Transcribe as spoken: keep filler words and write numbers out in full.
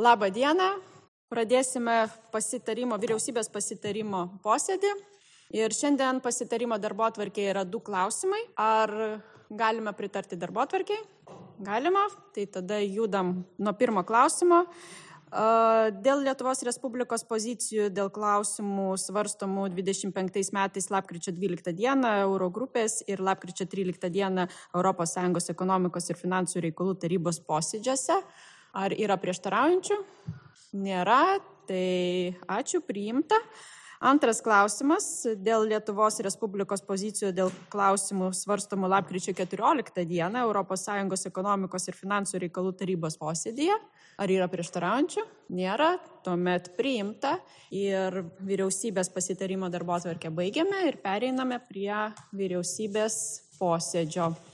Labą dieną. Pradėsime pasitarimo, vyriausybės pasitarimo posėdį. Ir šiandien pasitarimo darbotvarkėje yra du klausimai. Ar galime pritarti darbotvarkei? Galima. Tai tada judam nuo pirmo klausimo. Dėl Lietuvos Respublikos pozicijų, dėl klausimų svarstomų dvidešimt penktais metais lapkričio dvyliktą dieną Eurogrupės ir lapkričio tryliktą dieną Europos Sąjungos ekonomikos ir finansų reikalų tarybos posėdžiuose. Ar yra prieštaraujančių? Nėra, tai ačiū, priimta. Antras klausimas dėl Lietuvos Respublikos pozicijų dėl klausimų svarstomų lapkričio keturioliktą dieną Europos Sąjungos ekonomikos ir finansų reikalų tarybos posėdyje. Ar yra prieštaraujančių? Nėra, tuomet priimta ir vyriausybės pasitarimo darbotvarkę baigiame ir pereiname prie vyriausybės posėdžio.